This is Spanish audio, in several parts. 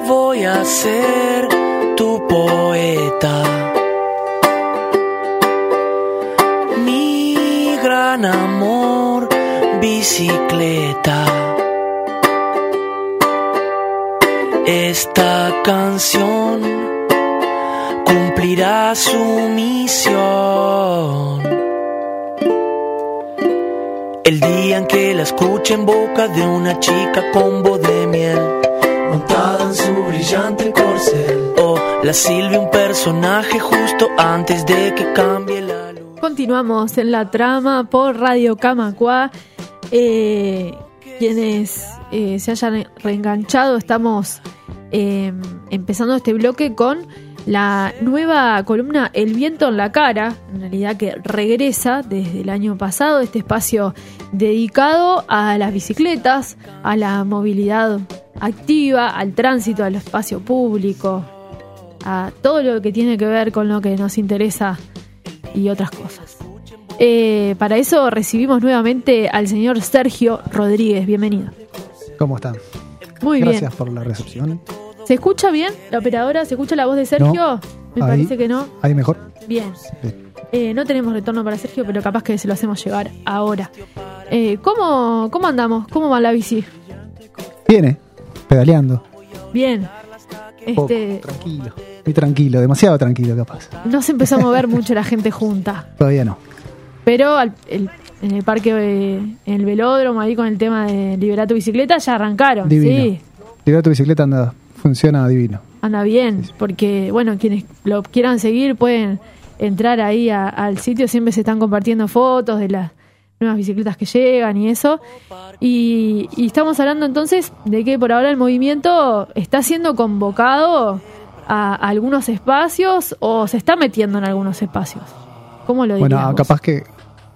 voy a ser tu poeta. Mi gran amor, bicicleta. Esta canción cumplirá su misión. El día en que la escuche en boca de una chica con voz de miel, montada en su brillante corcel, o la silbe un personaje justo antes de que cambie la luz. Continuamos en la trama por Radio Camacuá. Quienes se hayan reenganchado, estamos empezando este bloque con la nueva columna El viento en la cara, en realidad que regresa desde el año pasado, este espacio dedicado a las bicicletas, a la movilidad activa, al tránsito, al espacio público, a todo lo que tiene que ver con lo que nos interesa y otras cosas. Para eso recibimos nuevamente al señor Sergio Rodríguez. Bienvenido. ¿Cómo están? Muy bien. Gracias por la recepción. ¿Se escucha bien la operadora? ¿Se escucha la voz de Sergio? No, Me parece que no. Ahí mejor. Bien. Sí. No tenemos retorno para Sergio, pero capaz que se lo hacemos llegar ahora. ¿Cómo andamos? ¿Cómo va la bici? Viene, pedaleando. Bien. Tranquilo. Muy tranquilo, demasiado tranquilo capaz. No se empezó a mover mucho la gente junta. Todavía no. Pero en el parque, en el velódromo, ahí con el tema de Liberá tu bicicleta, ya arrancaron. Divino. Sí. Liberá tu bicicleta funciona divino. Anda bien, porque bueno, quienes lo quieran seguir pueden entrar ahí al sitio. Siempre se están compartiendo fotos de las nuevas bicicletas que llegan y eso. Y estamos hablando entonces de que por ahora el movimiento está siendo convocado a algunos espacios o se está metiendo en algunos espacios. ¿Cómo lo dirías? Bueno, capaz que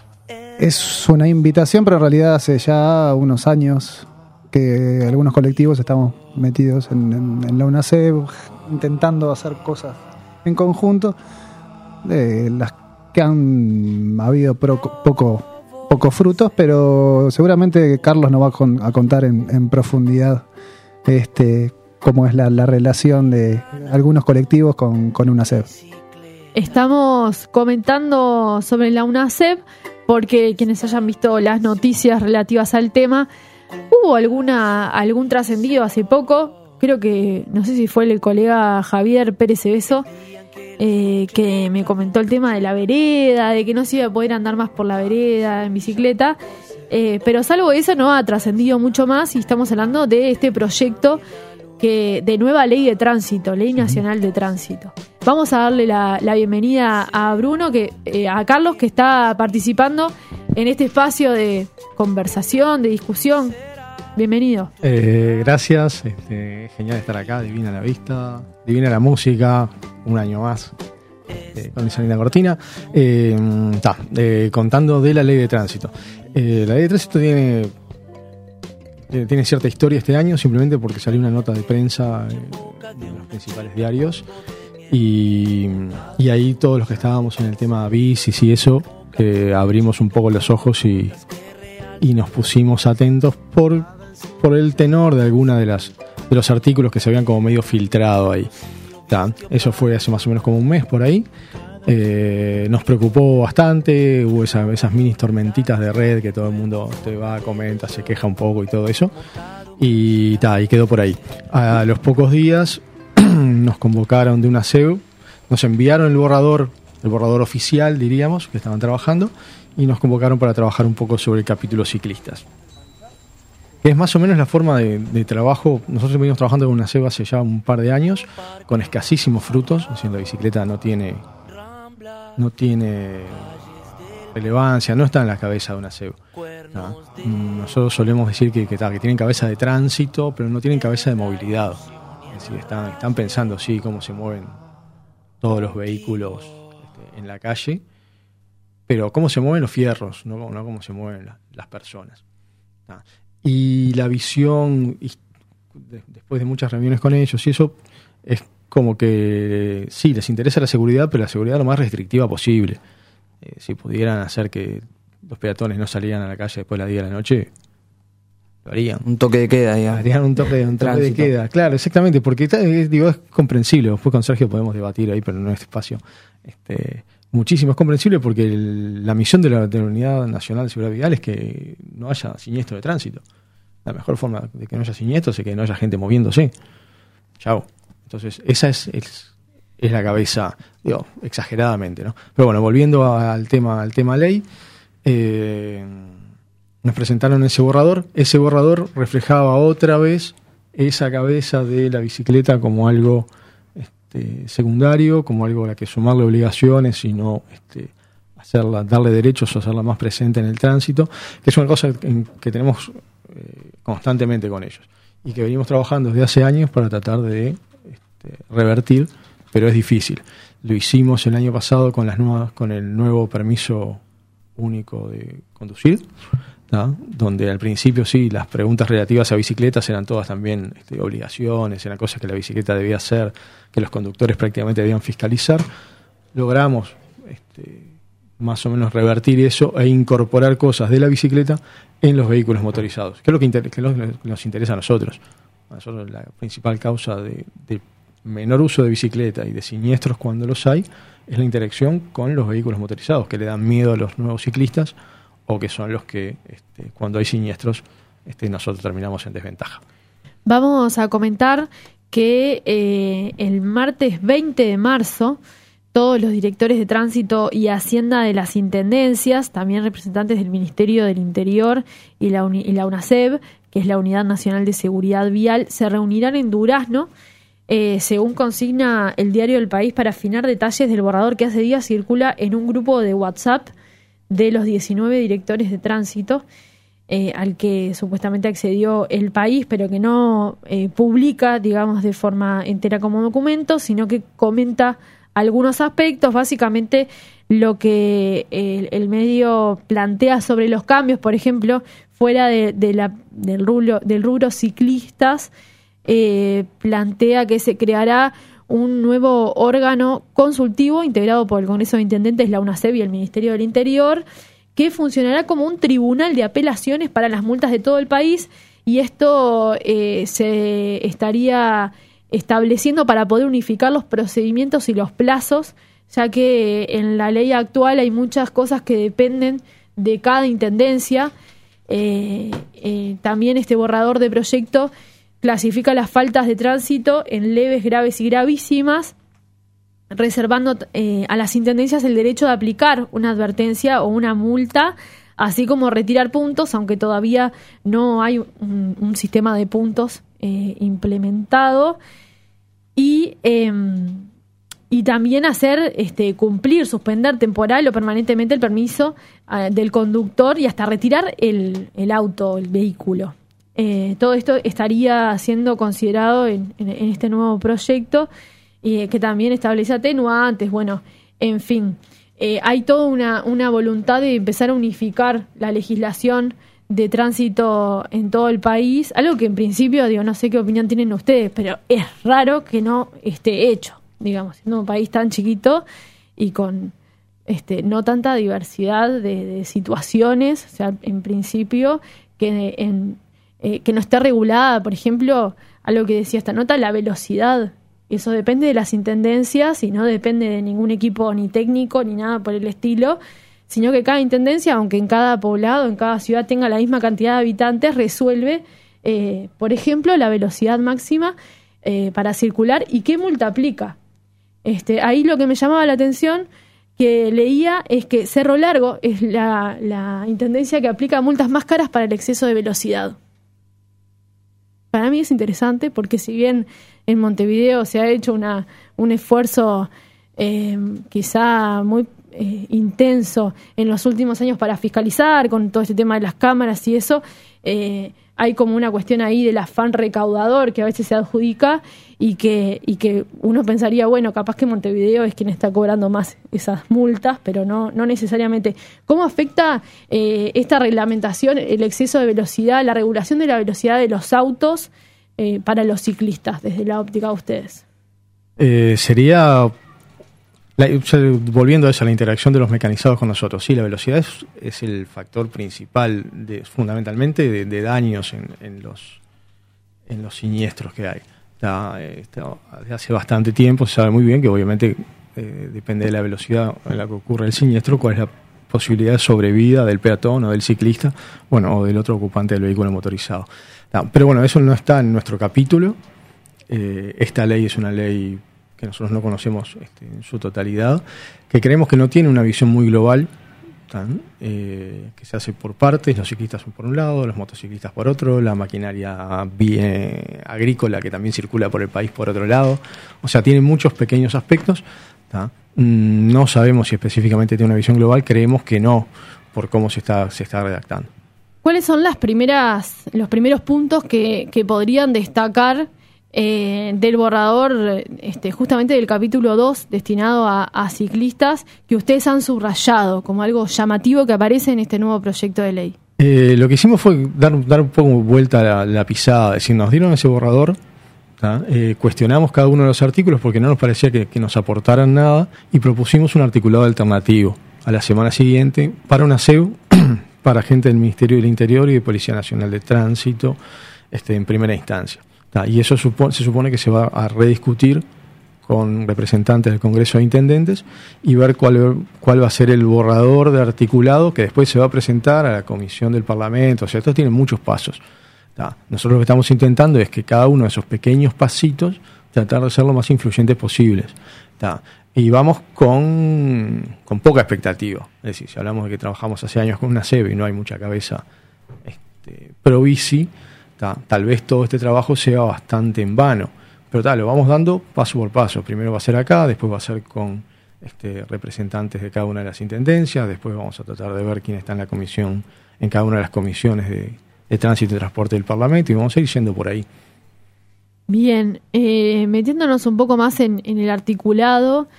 es una invitación, pero en realidad hace ya unos años que algunos colectivos estamos metidos en la UNACEB intentando hacer cosas en conjunto, de las que han habido pocos frutos, pero seguramente Carlos nos va a contar en profundidad cómo es la relación de algunos colectivos con UNACEB. Estamos comentando sobre la UNACEB porque quienes hayan visto las noticias relativas al tema, hubo algún trascendido hace poco, creo que, no sé si fue el colega Javier Pérez Cebeso, que me comentó el tema de la vereda, de que no se iba a poder andar más por la vereda en bicicleta, pero salvo eso no ha trascendido mucho más y estamos hablando de este proyecto de nueva ley de tránsito, ley nacional de tránsito. Vamos a darle la bienvenida a Bruno, a Carlos, que está participando en este espacio de conversación, de discusión. Bienvenido. Gracias, genial estar acá, divina la vista, divina la música, un año más con esa linda cortina. Contando de la ley de tránsito. La ley de tránsito tiene cierta historia este año, simplemente porque salió una nota de prensa en los principales diarios y ahí todos los que estábamos en el tema bicis y eso, abrimos un poco los ojos y nos pusimos atentos por el tenor de alguna de los artículos que se habían como medio filtrado ahí. Eso fue hace más o menos como un mes por ahí. Nos preocupó bastante, hubo esas mini tormentitas de red que todo el mundo te va, comenta, se queja un poco y todo eso, y quedó por ahí. A los pocos días nos convocaron de UNACEB, nos enviaron el borrador oficial, diríamos, que estaban trabajando, y nos convocaron para trabajar un poco sobre el capítulo ciclistas, que es más o menos la forma de trabajo. Nosotros venimos trabajando con UNACEB hace ya un par de años, con escasísimos frutos, es decir, la bicicleta no tiene relevancia, no está en la cabeza de UNACEB. Nosotros solemos decir que tienen cabeza de tránsito, pero no tienen cabeza de movilidad. Es decir, están pensando, sí, cómo se mueven todos los vehículos en la calle, pero cómo se mueven los fierros, no cómo se mueven las personas. Y la visión, después de muchas reuniones con ellos y eso, es como que sí, les interesa la seguridad, pero la seguridad lo más restrictiva posible. Si pudieran hacer que los peatones no salieran a la calle después de las 10 de la noche, lo harían. Un toque de queda, digamos. Harían un toque de queda, claro, exactamente, porque es comprensible. Después con Sergio podemos debatir ahí, pero no en este espacio. Muchísimo, es comprensible porque la misión de la Unidad Nacional de Seguridad Vial es que no haya siniestro de tránsito. La mejor forma de que no haya siniestros es que no haya gente moviéndose. Chao. Entonces, esa es la cabeza, exageradamente, ¿no? Pero bueno, volviendo al tema ley, nos presentaron ese borrador. Ese borrador reflejaba otra vez esa cabeza de la bicicleta como algo secundario, como algo a la que sumarle obligaciones y no darle derechos o hacerla más presente en el tránsito, que es una cosa que tenemos constantemente con ellos y que venimos trabajando desde hace años para tratar de revertir, pero es difícil. Lo hicimos el año pasado con el nuevo permiso único de conducir, ¿no? Donde al principio sí, las preguntas relativas a bicicletas eran todas también obligaciones, eran cosas que la bicicleta debía hacer, que los conductores prácticamente debían fiscalizar. Logramos más o menos revertir eso e incorporar cosas de la bicicleta en los vehículos motorizados, que es lo que nos interesa a nosotros. A nosotros la principal causa de menor uso de bicicleta y de siniestros cuando los hay es la interacción con los vehículos motorizados, que le dan miedo a los nuevos ciclistas o que son los que cuando hay siniestros nosotros terminamos en desventaja. Vamos a comentar que el martes 20 de marzo todos los directores de tránsito y hacienda de las intendencias, también representantes del Ministerio del Interior y la UNASEV, que es la Unidad Nacional de Seguridad Vial, se reunirán en Durazno, según consigna el diario El País, para afinar detalles del borrador que hace días circula en un grupo de WhatsApp de los 19 directores de tránsito, al que supuestamente accedió El País, pero que no publica, digamos, de forma entera como documento, sino que comenta algunos aspectos, básicamente lo que el medio plantea sobre los cambios, por ejemplo, fuera del rubro ciclistas, plantea que se creará un nuevo órgano consultivo integrado por el Congreso de Intendentes, la UNASEV y el Ministerio del Interior, que funcionará como un tribunal de apelaciones para las multas de todo el país, y esto se estaría estableciendo para poder unificar los procedimientos y los plazos, ya que en la ley actual hay muchas cosas que dependen de cada intendencia. También este borrador de proyecto clasifica las faltas de tránsito en leves, graves y gravísimas, reservando a las intendencias el derecho de aplicar una advertencia o una multa, así como retirar puntos, aunque todavía no hay un sistema de puntos implementado, y también hacer cumplir, suspender temporal o permanentemente el permiso del conductor y hasta retirar el auto, el vehículo. Todo esto estaría siendo considerado en este nuevo proyecto, que también establece atenuantes. Bueno, en fin, hay toda una voluntad de empezar a unificar la legislación de tránsito en todo el país, algo que en principio, no sé qué opinión tienen ustedes, pero es raro que no esté hecho, digamos, siendo un país tan chiquito y con no tanta diversidad de situaciones, o sea, en principio, que no esté regulada, por ejemplo, algo que decía esta nota, la velocidad. Eso depende de las intendencias y no depende de ningún equipo ni técnico ni nada por el estilo, sino que cada intendencia, aunque en cada poblado, en cada ciudad tenga la misma cantidad de habitantes, resuelve, por ejemplo, la velocidad máxima para circular y qué multa aplica. Ahí lo que me llamaba la atención que leía es que Cerro Largo es la intendencia que aplica multas más caras para el exceso de velocidad. Para mí es interesante porque si bien en Montevideo se ha hecho un esfuerzo quizá muy intenso en los últimos años para fiscalizar con todo este tema de las cámaras y eso, hay como una cuestión ahí del afán recaudador que a veces se adjudica y que uno pensaría, bueno, capaz que Montevideo es quien está cobrando más esas multas, pero no necesariamente. ¿Cómo afecta esta reglamentación, el exceso de velocidad, la regulación de la velocidad de los autos para los ciclistas, desde la óptica de ustedes? Sería Volviendo a eso, la interacción de los mecanizados con nosotros, sí, la velocidad es el factor principal, fundamentalmente, de daños en los siniestros que hay. Desde hace bastante tiempo se sabe muy bien que obviamente depende de la velocidad en la que ocurre el siniestro, cuál es la posibilidad de sobrevida del peatón o del ciclista, o del otro ocupante del vehículo motorizado. Pero bueno, eso no está en nuestro capítulo. Esta ley es una ley que nosotros no conocemos en su totalidad, que creemos que no tiene una visión muy global, que se hace por partes, los ciclistas son por un lado, los motociclistas por otro, la maquinaria agrícola que también circula por el país por otro lado. O sea, tiene muchos pequeños aspectos. No sabemos si específicamente tiene una visión global, creemos que no, por cómo se está redactando. ¿Cuáles son los primeros puntos que podrían destacar del borrador, justamente del capítulo 2, destinado a ciclistas, que ustedes han subrayado como algo llamativo que aparece en este nuevo proyecto de ley? Lo que hicimos fue dar un poco vuelta a la pisada, es decir, nos dieron ese borrador, cuestionamos cada uno de los artículos porque no nos parecía que nos aportaran nada y propusimos un articulado alternativo a la semana siguiente para una SEU, para gente del Ministerio del Interior y de Policía Nacional de Tránsito, en primera instancia. Y eso se supone que se va a rediscutir con representantes del Congreso de Intendentes y ver cuál va a ser el borrador de articulado que después se va a presentar a la Comisión del Parlamento. O sea, esto tiene muchos pasos. Nosotros lo que estamos intentando es que cada uno de esos pequeños pasitos tratar de ser lo más influyentes posibles. Y vamos con poca expectativa. Es decir, si hablamos de que trabajamos hace años con una SEB y no hay mucha cabeza pro bici, tal vez todo este trabajo sea bastante en vano, pero lo vamos dando paso por paso. Primero va a ser acá, después va a ser con representantes de cada una de las intendencias, después vamos a tratar de ver quién está en la comisión, en cada una de las comisiones de tránsito y transporte del Parlamento, y vamos a ir yendo por ahí. Bien, metiéndonos un poco más en el articulado,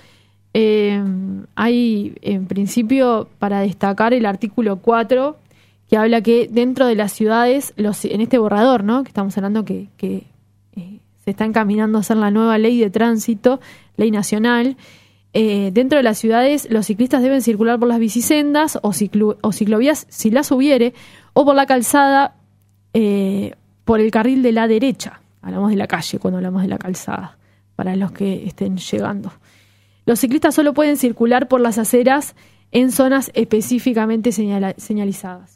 hay en principio para destacar el artículo 4, que habla que dentro de las ciudades, en este borrador, ¿no?, que estamos hablando que se está encaminando a hacer la nueva ley de tránsito, ley nacional, dentro de las ciudades los ciclistas deben circular por las bicisendas o ciclovías, si las hubiere, o por la calzada, por el carril de la derecha. Hablamos de la calle cuando hablamos de la calzada, para los que estén llegando. Los ciclistas solo pueden circular por las aceras en zonas específicamente señalizadas.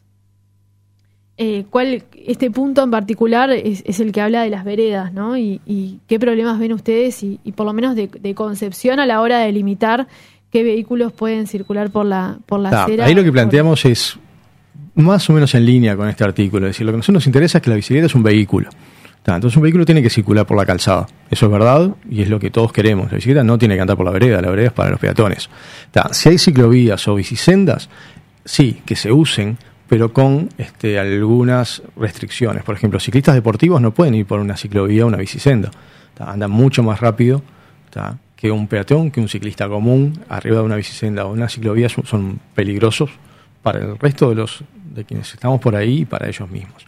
Este punto en particular es el que habla de las veredas, ¿no? Y qué problemas ven ustedes y por lo menos de concepción a la hora de delimitar qué vehículos pueden circular por la acera. Ahí lo que planteamos es más o menos en línea con este artículo. Es decir, lo que a nosotros nos interesa es que la bicicleta es un vehículo. Entonces un vehículo tiene que circular por la calzada. Eso es verdad y es lo que todos queremos. La bicicleta no tiene que andar por la vereda es para los peatones. Si hay ciclovías o bicisendas, sí, que se usen, pero con algunas restricciones. Por ejemplo, ciclistas deportivos no pueden ir por una ciclovía o una bicisenda. Andan mucho más rápido que un peatón, que un ciclista común. Arriba de una bicisenda o una ciclovía son peligrosos para el resto de quienes estamos por ahí y para ellos mismos.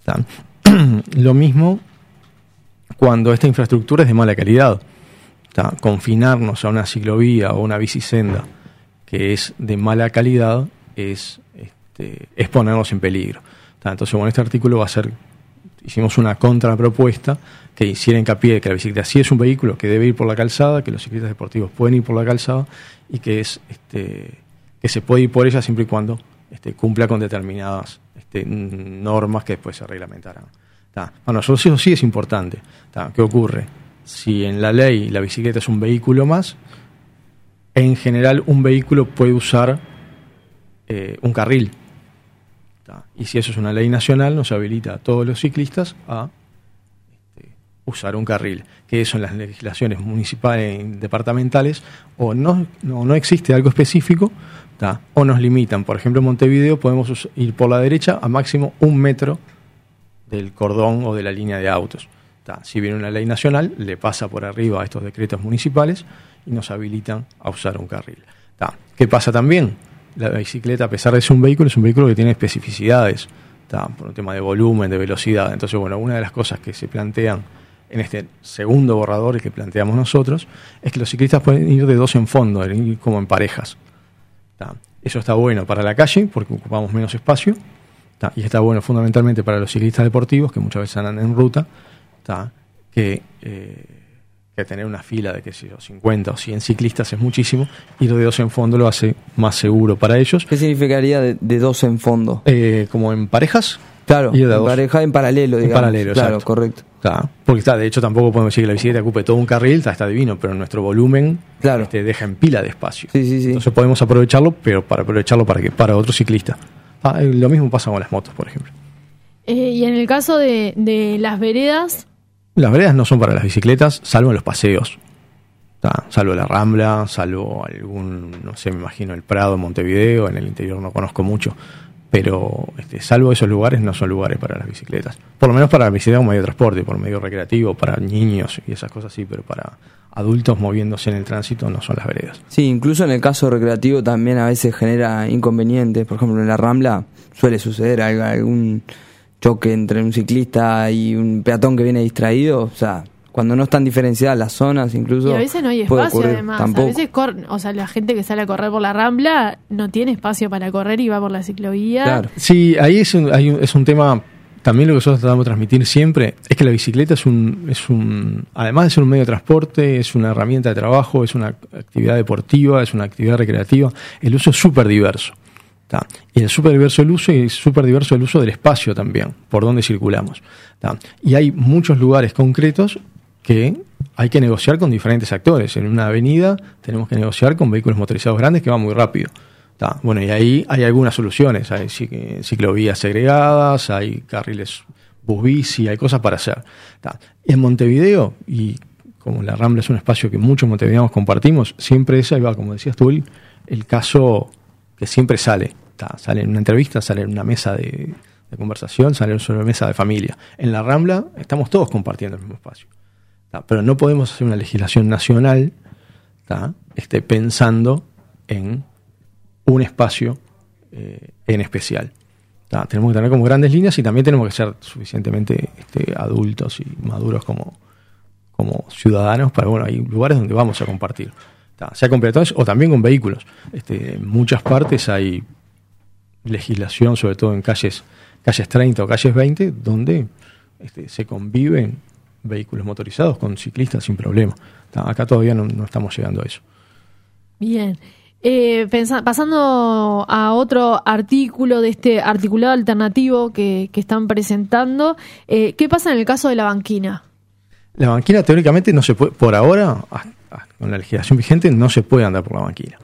Lo mismo cuando esta infraestructura es de mala calidad. Confinarnos a una ciclovía o una bicisenda que es de mala calidad es ponernos en peligro. Entonces, bueno, este artículo hicimos una contrapropuesta que hiciera hincapié de que la bicicleta sí es un vehículo que debe ir por la calzada, que los ciclistas deportivos pueden ir por la calzada y que que se puede ir por ella siempre y cuando cumpla con determinadas normas que después se reglamentarán. Para nosotros eso sí es importante. ¿Qué ocurre? Si en la ley la bicicleta es un vehículo más, en general un vehículo puede usar un carril. Y si eso es una ley nacional, nos habilita a todos los ciclistas a usar un carril, que eso en las legislaciones municipales, departamentales, o no existe algo específico, o nos limitan. Por ejemplo, en Montevideo podemos ir por la derecha a máximo 1 metro del cordón o de la línea de autos. Si viene una ley nacional, le pasa por arriba a estos decretos municipales y nos habilitan a usar un carril. ¿Qué pasa también? La bicicleta, a pesar de ser un vehículo que tiene especificidades, por un tema de volumen, de velocidad. Entonces, bueno, una de las cosas que se plantean en este segundo borrador que planteamos nosotros, es que los ciclistas pueden ir de 2 en fondo, ir como en parejas. Eso está bueno para la calle, porque ocupamos menos espacio, y está bueno fundamentalmente para los ciclistas deportivos, que muchas veces andan en ruta, que tener una fila de, 50 o 100 ciclistas es muchísimo, ir de 2 en fondo lo hace más seguro para ellos. ¿Qué significaría de 2 en fondo? Como en parejas. Claro, en pareja, en paralelo, digamos. En paralelo, claro, exacto. Correcto. Porque de hecho tampoco podemos decir que la bicicleta ocupe todo un carril, está divino, pero nuestro volumen deja en pila de espacio. Sí. Entonces podemos aprovecharlo, pero para aprovecharlo para otro ciclista. Lo mismo pasa con las motos, por ejemplo. Y en el caso de las veredas... Las veredas no son para las bicicletas, salvo en los paseos. Salvo la Rambla, salvo algún, no sé, me imagino el Prado en Montevideo, en el interior no conozco mucho. Pero salvo esos lugares, no son lugares para las bicicletas. Por lo menos para la bicicleta como medio de transporte, por medio recreativo, para niños y esas cosas sí, pero para adultos moviéndose en el tránsito no son las veredas. Sí, incluso en el caso recreativo también a veces genera inconvenientes. Por ejemplo, en la Rambla suele suceder algún choque entre un ciclista y un peatón que viene distraído. O sea, cuando no están diferenciadas las zonas, incluso. Y a veces no hay espacio, ocurrir, además. tampoco. A veces la gente que sale a correr por la Rambla no tiene espacio para correr y va por la ciclovía. Claro. Sí, ahí es un tema. También lo que nosotros tratamos de transmitir siempre es que la bicicleta además de ser un medio de transporte, es una herramienta de trabajo, es una actividad deportiva, es una actividad recreativa. El uso es súper diverso. Y es súper diverso el uso y es súper diverso el uso del espacio también, por donde circulamos. Y hay muchos lugares concretos que hay que negociar con diferentes actores. En una avenida tenemos que negociar con vehículos motorizados grandes que van muy rápido. Bueno, y ahí hay algunas soluciones. Hay ciclovías segregadas, hay carriles bus-bici, hay cosas para hacer. En Montevideo, y como la Rambla es un espacio que muchos montevideanos compartimos, siempre ahí va, como decías tú, el caso que siempre sale. Sale en una entrevista, sale en una mesa de conversación, sale en una mesa de familia. En la Rambla estamos todos compartiendo el mismo espacio. Pero no podemos hacer una legislación nacional pensando en un espacio en especial. Tenemos que tener como grandes líneas y también tenemos que ser suficientemente adultos y maduros como ciudadanos para, hay lugares donde vamos a compartir, sea con peatones o también con vehículos. En muchas partes hay legislación, sobre todo en calles 30 o calles 20, donde se conviven vehículos motorizados con ciclistas sin problema. Acá todavía no estamos llegando a eso. Bien. Pasando a otro artículo de este articulado alternativo que están presentando, ¿qué pasa en el caso de la banquina? La banquina teóricamente no se puede, por ahora, con la legislación vigente, no se puede andar por la banquina.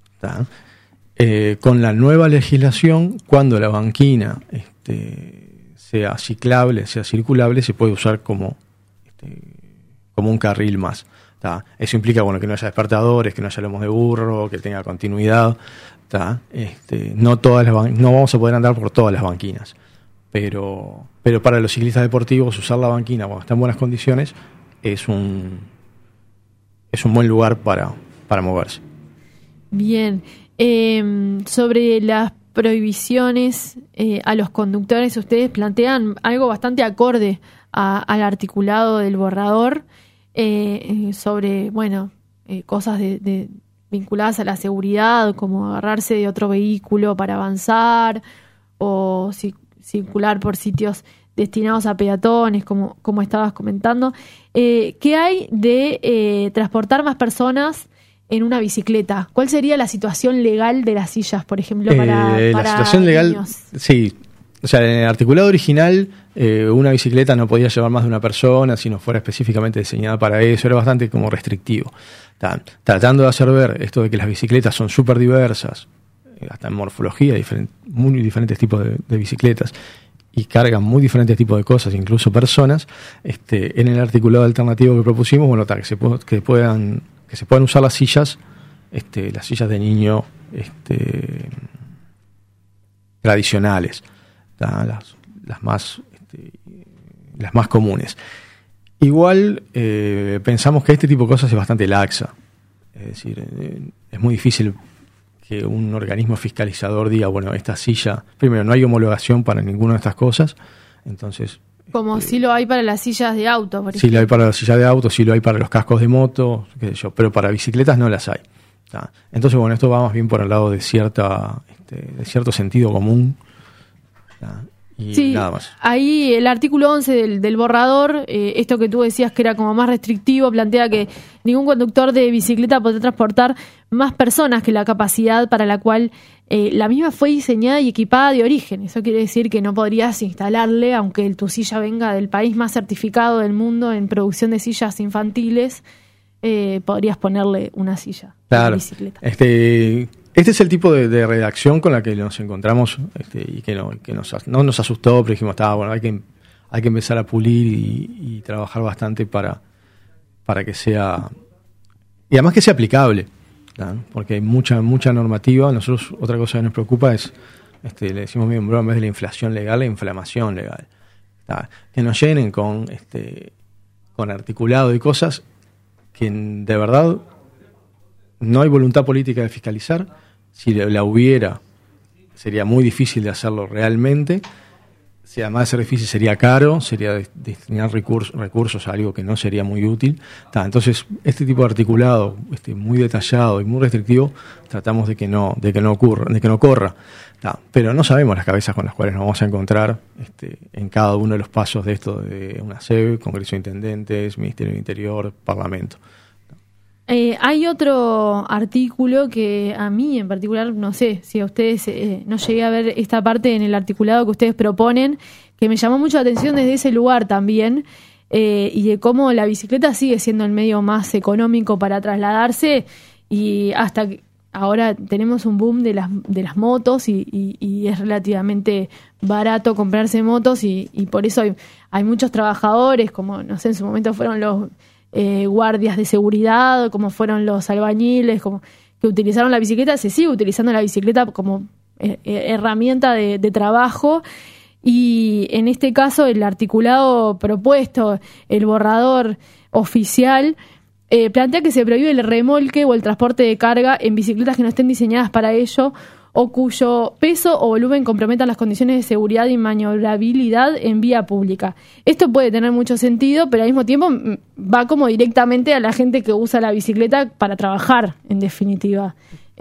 Con la nueva legislación, cuando la banquina sea ciclable, sea circulable, se puede usar como un carril más. Eso implica que no haya despertadores, que no haya lomos de burro, que tenga continuidad. No vamos a poder andar por todas las banquinas, pero para los ciclistas deportivos usar la banquina cuando está en buenas condiciones es un buen lugar para moverse. Bien. Sobre las prohibiciones a los conductores, ustedes plantean algo bastante acorde al articulado del borrador, sobre cosas vinculadas a la seguridad, como agarrarse de otro vehículo para avanzar o circular por sitios destinados a peatones, como estabas comentando. ¿Qué hay de transportar más personas en una bicicleta? ¿Cuál sería la situación legal de las sillas, por ejemplo, para la situación legal, niños? Sí. O sea, en el articulado original, una bicicleta no podía llevar más de una persona si no fuera específicamente diseñada para eso. Era bastante como restrictivo. Tratando de hacer ver esto de que las bicicletas son súper diversas, hasta en morfología, muy diferentes tipos de bicicletas, y cargan muy diferentes tipos de cosas, incluso personas. En el articulado alternativo que propusimos, que puedan usar las sillas de niño tradicionales, las más comunes. Igual pensamos que este tipo de cosas es bastante laxa. Es decir, es muy difícil que un organismo fiscalizador diga, esta silla, primero, no hay homologación para ninguna de estas cosas, entonces Como si lo hay para las sillas de auto, por ejemplo. Sí lo hay para las sillas de auto, sí lo hay para los cascos de moto, qué sé yo, pero para bicicletas no las hay. ¿Tá? Entonces, bueno, esto va más bien por el lado de de cierto sentido común. ¿Tá? Y sí, nada más. Ahí el artículo 11 del borrador, esto que tú decías que era como más restrictivo, plantea que ningún conductor de bicicleta podrá transportar más personas que la capacidad para la cual la misma fue diseñada y equipada de origen. Eso quiere decir que no podrías instalarle, aunque tu silla venga del país más certificado del mundo en producción de sillas infantiles, podrías ponerle una silla de bicicleta. Este es el tipo de redacción con la que nos encontramos y que no nos asustó, pero dijimos, bueno, hay que empezar a pulir y trabajar bastante para que sea, y además que sea aplicable, ¿no? Porque hay mucha normativa. Nosotros, otra cosa que nos preocupa es, le decimos bien, en vez de la inflación legal, la inflamación legal, ¿no? Que nos llenen con articulado y cosas que de verdad no hay voluntad política de fiscalizar. Si la hubiera, sería muy difícil de hacerlo realmente. Si además de ser difícil, sería caro, sería destinar recursos a algo que no sería muy útil. Entonces, este tipo de articulado, muy detallado y muy restrictivo, tratamos de que no corra. Pero no sabemos las cabezas con las cuales nos vamos a encontrar en cada uno de los pasos de esto de una SEB, Congreso de Intendentes, Ministerio del Interior, Parlamento. Hay otro artículo que a mí en particular, no sé si a ustedes, no llegué a ver esta parte en el articulado que ustedes proponen, que me llamó mucho la atención desde ese lugar también, y de cómo la bicicleta sigue siendo el medio más económico para trasladarse, y hasta que ahora tenemos un boom de las motos y es relativamente barato comprarse motos, y por eso hay muchos trabajadores, como no sé, en su momento fueron los guardias de seguridad, como fueron los albañiles, como que utilizaron la bicicleta. Se sigue utilizando la bicicleta como herramienta de trabajo, y en este caso el articulado propuesto, el borrador oficial, plantea que se prohíbe el remolque o el transporte de carga en bicicletas que no estén diseñadas para ello o cuyo peso o volumen comprometan las condiciones de seguridad y maniobrabilidad en vía pública. Esto puede tener mucho sentido, pero al mismo tiempo va como directamente a la gente que usa la bicicleta para trabajar, en definitiva.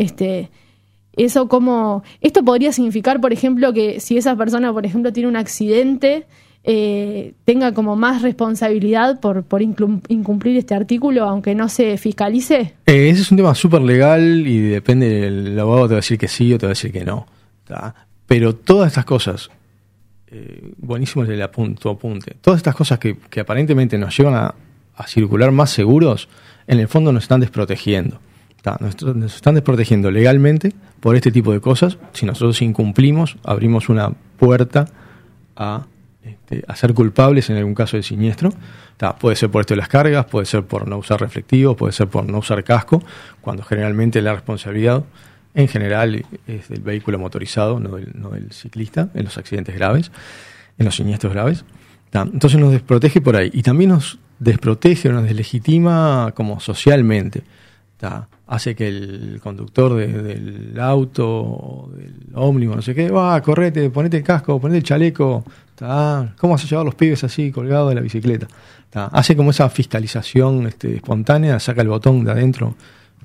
Esto podría significar, por ejemplo, que si esa persona, por ejemplo, tiene un accidente, tenga como más responsabilidad por incumplir este artículo, aunque no se fiscalice. Ese es un tema súper legal y depende del abogado, te va a decir que sí o te va a decir que no, ¿tá? Pero todas estas cosas, buenísimo el apunte, todas estas cosas que aparentemente nos llevan a circular más seguros, en el fondo nos están desprotegiendo, ¿tá? Nos están desprotegiendo legalmente por este tipo de cosas. Si nosotros incumplimos, abrimos una puerta a ser culpables en algún caso de siniestro. Puede ser por esto de las cargas, puede ser por no usar reflectivos, puede ser por no usar casco, cuando generalmente la responsabilidad en general es del vehículo motorizado, no del ciclista, en los accidentes graves, en los siniestros graves. Entonces nos desprotege por ahí, y también nos desprotege o nos deslegitima como socialmente. Hace que el conductor del auto, del ómnibus, no sé qué, correte, ponete el casco, ponete el chaleco, ¿cómo vas a llevar los pibes así colgados de la bicicleta? Hace como esa fiscalización espontánea, saca el botón de adentro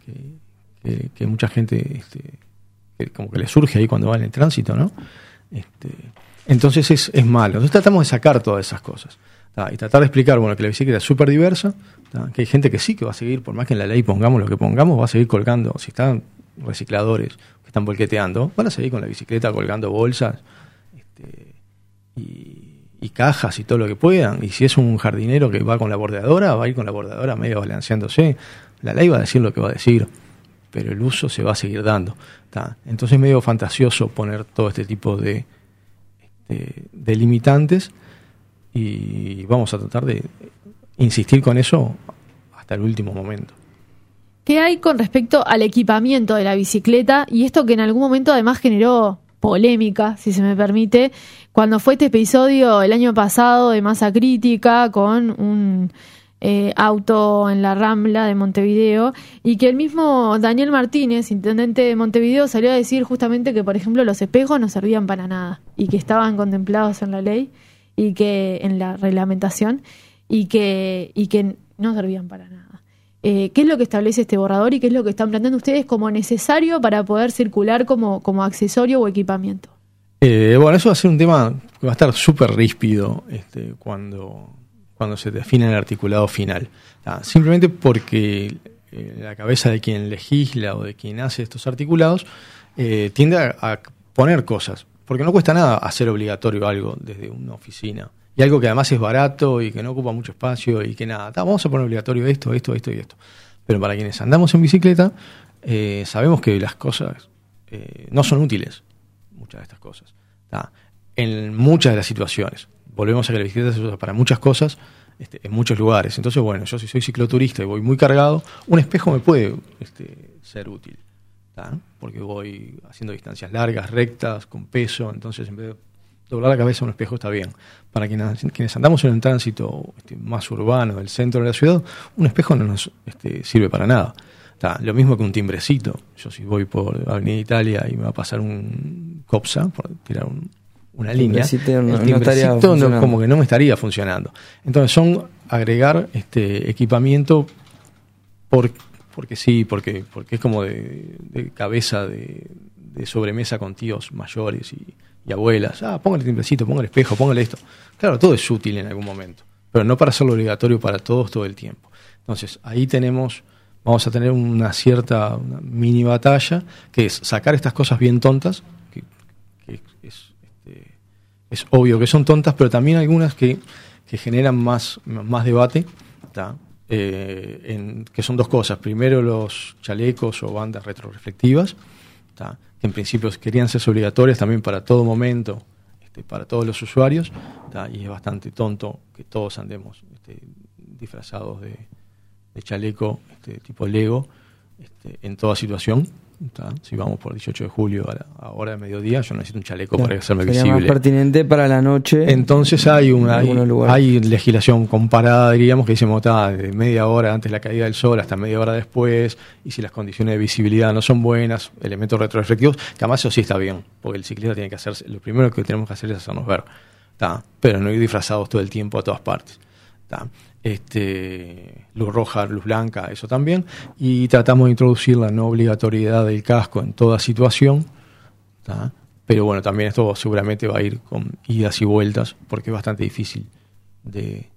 que mucha gente como que le surge ahí cuando va en el tránsito, ¿no? Entonces es malo. Entonces tratamos de sacar todas esas cosas. Y tratar de explicar, que la bicicleta es súper diversa, que hay gente que sí que va a seguir, por más que en la ley pongamos lo que pongamos, va a seguir colgando. Si están recicladores que están volqueteando, van a seguir con la bicicleta colgando bolsas y cajas y todo lo que puedan. Y si es un jardinero que va con la bordeadora, va a ir con la bordeadora medio balanceándose. La ley va a decir lo que va a decir, pero el uso se va a seguir dando. Entonces es medio fantasioso poner todo este tipo de limitantes, y vamos a tratar de insistir con eso hasta el último momento. ¿Qué hay con respecto al equipamiento de la bicicleta? Y esto que en algún momento además generó polémica, si se me permite, cuando fue este episodio el año pasado de masa crítica con un auto en la Rambla de Montevideo, y que el mismo Daniel Martínez, intendente de Montevideo, salió a decir justamente que, por ejemplo, los espejos no servían para nada y que estaban contemplados en la ley, y que en la reglamentación y que no servían para nada. ¿Qué es lo que establece este borrador y qué es lo que están planteando ustedes como necesario para poder circular como accesorio o equipamiento? Bueno, eso va a ser un tema que va a estar súper ríspido cuando se define el articulado final. Simplemente porque la cabeza de quien legisla o de quien hace estos articulados tiende a poner cosas, porque no cuesta nada hacer obligatorio algo desde una oficina, y algo que además es barato y que no ocupa mucho espacio y que nada, vamos a poner obligatorio esto y esto. Pero para quienes andamos en bicicleta, sabemos que las cosas no son útiles, muchas de estas cosas. En muchas de las situaciones, volvemos a que la bicicleta se usa para muchas cosas, en muchos lugares. Entonces, bueno, yo si soy cicloturista y voy muy cargado, un espejo me puede ser útil, porque voy haciendo distancias largas, rectas, con peso. Entonces, en vez de doblar la cabeza, un espejo está bien. Para quienes andamos en un tránsito más urbano del centro de la ciudad, un espejo no nos sirve para nada. Lo mismo que un timbrecito. Yo si voy por Avenida Italia y me va a pasar un Copsa, por tirar una línea, el timbrecito como que no me estaría funcionando. Entonces son agregar equipamiento porque sí, porque es como de cabeza de sobremesa con tíos mayores y abuelas. Póngale el timbrecito, póngale el espejo, póngale esto. Claro, todo es útil en algún momento, pero no para hacerlo obligatorio para todos todo el tiempo. Entonces ahí vamos a tener una mini batalla, que es sacar estas cosas bien tontas, que es obvio que son tontas, pero también algunas que generan más debate, que son dos cosas. Primero, los chalecos o bandas retroreflectivas, que en principio querían ser obligatorias también para todo momento, para todos los usuarios, y es bastante tonto que todos andemos disfrazados de chaleco tipo Lego en toda situación. Si vamos por 18 de julio a hora de mediodía, yo necesito un chaleco para hacerme sería visible. Más pertinente para la noche. Entonces hay legislación comparada, diríamos, que decimos de media hora antes de la caída del sol hasta media hora después, y si las condiciones de visibilidad no son buenas, elementos retroreflectivos, que además eso sí está bien, porque el ciclista tiene que hacerse, lo primero que tenemos que hacer es hacernos ver, pero no ir disfrazados todo el tiempo a todas partes. Luz roja, luz blanca, eso también, y tratamos de introducir la no obligatoriedad del casco en toda situación, pero bueno, también esto seguramente va a ir con idas y vueltas, porque es bastante difícil de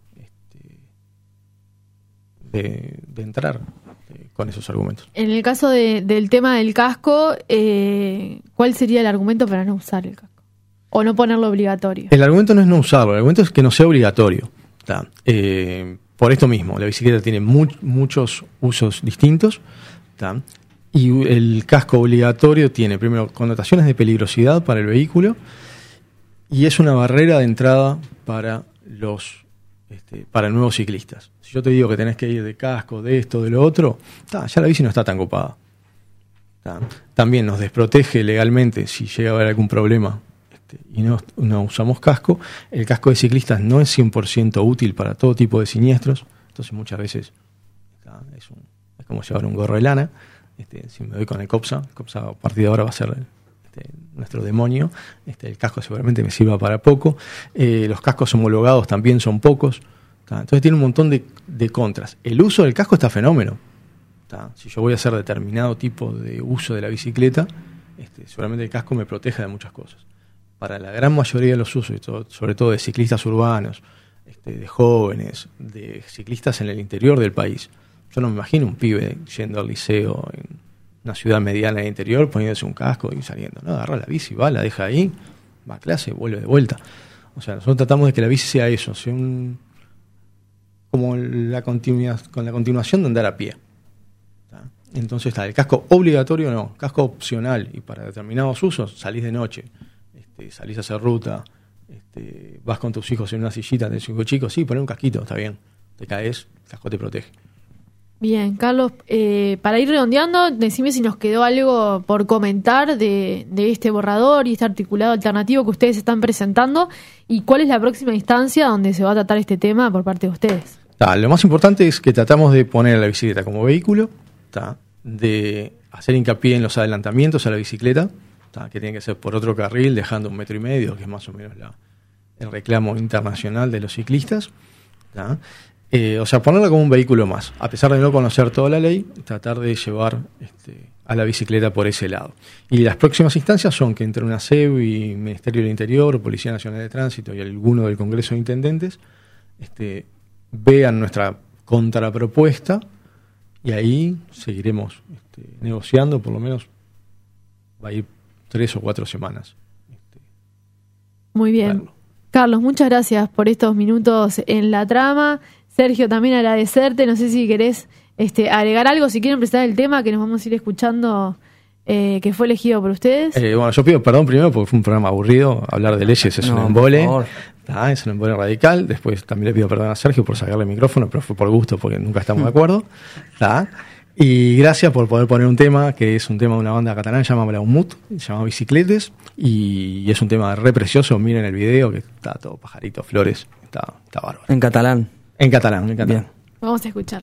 entrar con esos argumentos. En el caso del tema del casco, ¿cuál sería el argumento para no usar el casco? ¿O no ponerlo obligatorio? El argumento no es no usarlo, el argumento es que no sea obligatorio. Por esto mismo, la bicicleta tiene muchos usos distintos, y el casco obligatorio tiene primero connotaciones de peligrosidad para el vehículo, y es una barrera de entrada para nuevos ciclistas. Si yo te digo que tenés que ir de casco, de esto, de lo otro, ya la bici no está tan copada. También nos desprotege legalmente si llega a haber algún problema y no usamos casco. El casco de ciclistas no es 100% útil para todo tipo de siniestros, entonces muchas veces es como llevar un gorro de lana. Si me voy con el Copsa a partir de ahora va a ser nuestro demonio. El casco seguramente me sirva para poco. Los cascos homologados también son pocos, entonces tiene un montón de contras. El uso del casco está fenómeno. Si yo voy a hacer determinado tipo de uso de la bicicleta, seguramente el casco me proteja de muchas cosas. Para la gran mayoría de los usos, sobre todo de ciclistas urbanos, de jóvenes, de ciclistas en el interior del país, yo no me imagino un pibe yendo al liceo en una ciudad mediana del interior, poniéndose un casco y saliendo. No, agarra la bici, va, la deja ahí, va a clase, vuelve de vuelta. O sea, nosotros tratamos de que la bici sea eso, sea con la continuación de andar a pie. Entonces el casco obligatorio no, casco opcional, y para determinados usos salís de noche, salís a hacer ruta, vas con tus hijos en una sillita, tenés 5 chicos, sí, poné un casquito, está bien, te caes, el casco te protege. Bien, Carlos, para ir redondeando, decime si nos quedó algo por comentar de este borrador y este articulado alternativo que ustedes están presentando, y cuál es la próxima instancia donde se va a tratar este tema por parte de ustedes. Lo más importante es que tratamos de poner a la bicicleta como vehículo, de hacer hincapié en los adelantamientos a la bicicleta, que tiene que ser por otro carril, dejando 1,5 metros, que es más o menos el reclamo internacional de los ciclistas, ¿tá? O sea, ponerla como un vehículo más, a pesar de no conocer toda la ley, tratar de llevar a la bicicleta por ese lado. Y las próximas instancias son que entre UNACEB y Ministerio del Interior, Policía Nacional de Tránsito y alguno del Congreso de Intendentes vean nuestra contrapropuesta y ahí seguiremos negociando, por lo menos va a ir 3 o 4 semanas. Muy bien. Verlo. Carlos, muchas gracias por estos minutos en la trama. Sergio, también agradecerte. No sé si querés agregar algo, si quieren presentar el tema que nos vamos a ir escuchando, que fue elegido por ustedes. Bueno, yo pido perdón primero porque fue un programa aburrido. Hablar de leyes es un embole. Es un embole radical. Después también le pido perdón a Sergio por sacarle el micrófono, pero fue por gusto porque nunca estamos de acuerdo. Y gracias por poder poner un tema que es un tema de una banda catalana llamada Blaumut, se llama Bicicletes, y es un tema re precioso. Miren el video que está todo pajaritos, flores, está bárbaro. En catalán. En catalán. Bien. Vamos a escuchar.